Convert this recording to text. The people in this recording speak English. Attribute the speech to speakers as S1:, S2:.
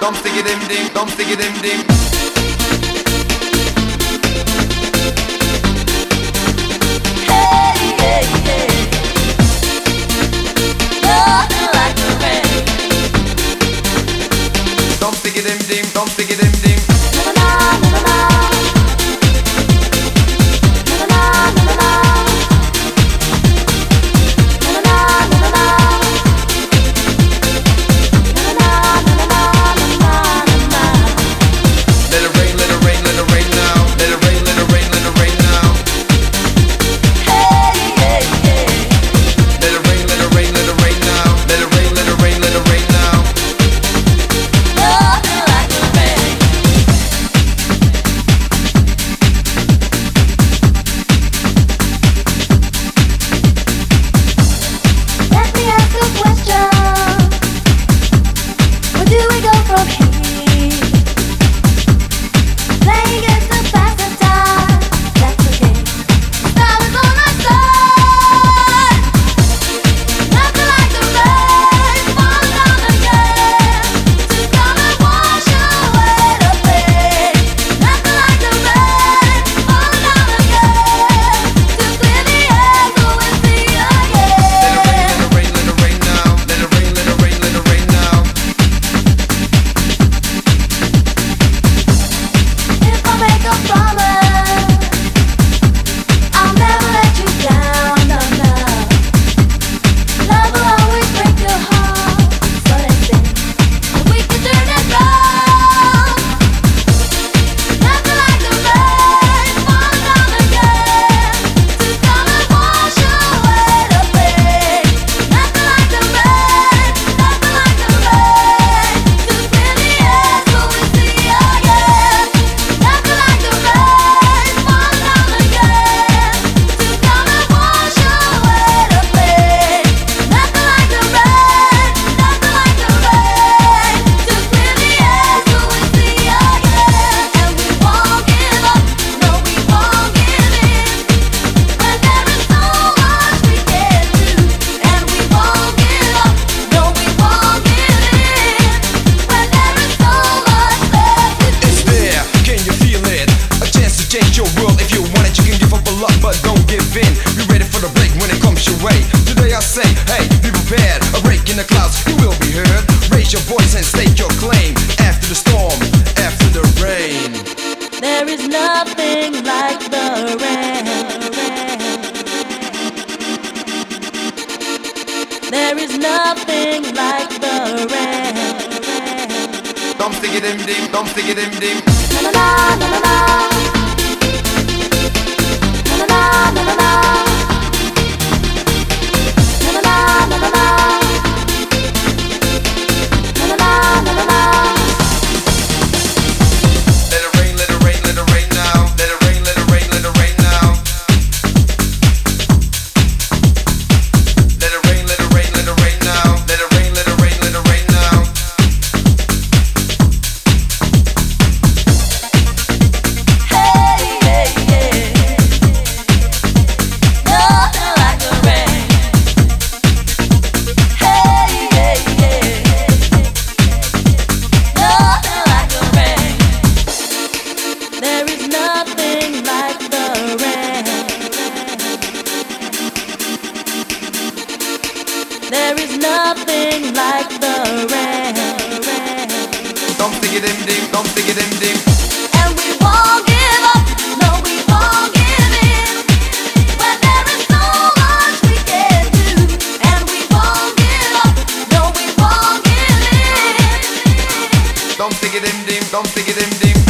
S1: dum diggy dim dim, dum diggy dim dim.
S2: Hey, hey, hey. Nothing like the rain.
S1: Dum diggy dim dim, dum diggy dim dim.
S2: Na na na na na. Na na na na na. Na na na na na. Na na na na na na.
S1: Let it rain, let it rain, let it rain now. Let it rain, let it rain, let it rain now.
S2: Hey, hey, hey.
S1: Let it rain, let it rain, let it rain now. Let it rain, let it rain, let it rain now.
S2: Nothing like the rain. Let me ask a question. Where do we go from here? Playing is to pass the time. That's okay. Star is on our side. Nothing like the rain falling down again to come and wash away the pain. Nothing like the rain falling down again to clear the air so we see again.
S1: Let it rain, let it rain now. Let it rain, let it rain, let it rain now.
S2: If I make a promise, I'll never let you down, no, no. Love will always break your heart, so let's say that we can turn it round. Nothing like the rain falling down again to come and wash away the pain. Nothing like the rain, nothing like the rain to clear the air so we see again. Nothing like the rain falling down again to come and wash away the pain. Nothing like the rain, nothing like the rain to clear the air so we see again. And we won't give up, no, we won't give in. When there is so much we can do, and we won't give up, no, we won't give in. When there is so much left to do.
S3: It's there, can you feel it? A chance to change your world. If you want it, you can give up a lot, but don't give in. Be ready for the break when it comes your way. Today I say, hey, be prepared. A break in the clouds, you will be heard. Raise your voice and state your claim. After the storm, after the rain.
S2: There is nothing like the rain. There is nothing like the rain.
S1: Dum diggy dim dim, dum diggy dim dim.
S2: Na na na na na na. Na na na na na. Na na na na na. Na na na na na.
S1: Let it rain, let it rain, let it rain now. Let it rain, let it rain, let it rain now. Let it rain, let it rain, let it rain now. Let it rain, let it rain, let it rain now.
S2: Hey, hey, hey. Nothing like the rain. Hey, hey, hey. Nothing like the rain. There is nothing like the rain. There is nothing like the rain.
S1: Dum diggy dim dim, dum diggy dim dim.
S2: And we won't give up, no, we won't give in. When there is so much we can do, and we won't give up, no, we won't give in.
S1: Dum diggy dim dim, dum diggy dim dim.